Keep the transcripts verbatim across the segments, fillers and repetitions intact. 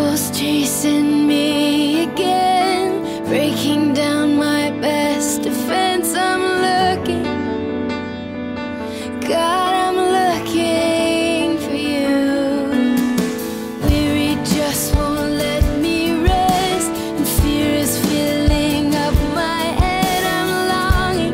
Troubles chasing me again, breaking down my best defense. I'm looking, God, I'm looking for you. Weary just won't let me rest, and fear is filling up my head. I'm longing,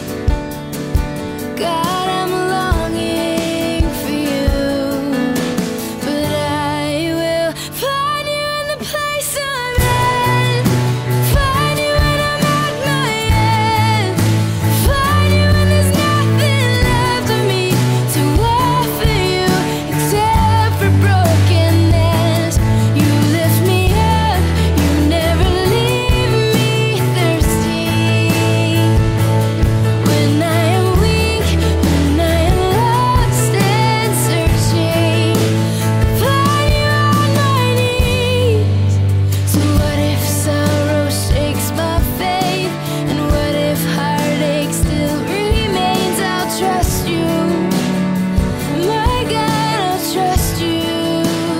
God, I'm longing for you. But I will find you in the place I'm at, find you when I'm at my end, find you when there's nothing left of me to offer you except for brokenness. You lift me up, you never leave me thirsty. When I am weak, when I am lost and searching, find you on my knees. So what if sorrow shakes my faith, and what if heartache still remains? I'll trust you, my God, I'll trust you,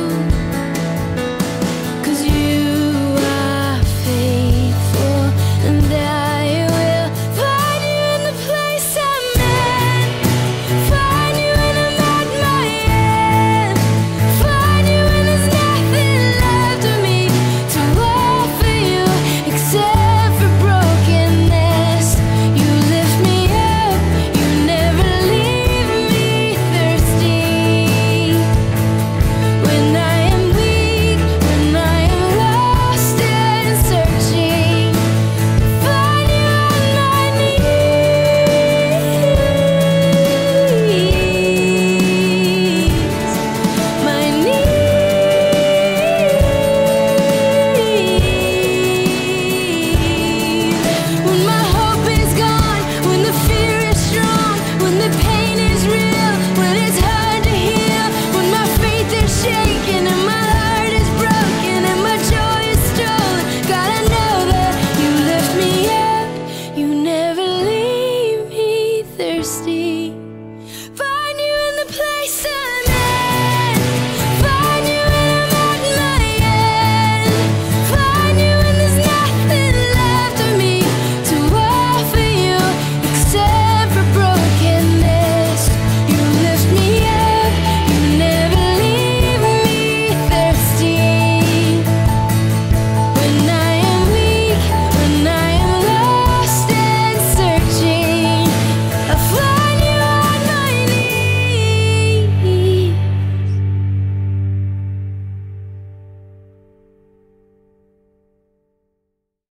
'cause you are faithful, and I will find you in the place I'm at, find you when I'm at my end, find you when there's nothing left of me to offer you except for brokenness. You lift me up, you never leave me thirsty. When I am weak, when I am lost and searching, find you on my knees, my knees. When my hope is gone, when the fear is strong, when the pain is real, when it's hard to heal, when my faith is shaken and my heart is broken and my joy is stolen, God, I know that you lift me up, you never leave me thirsty.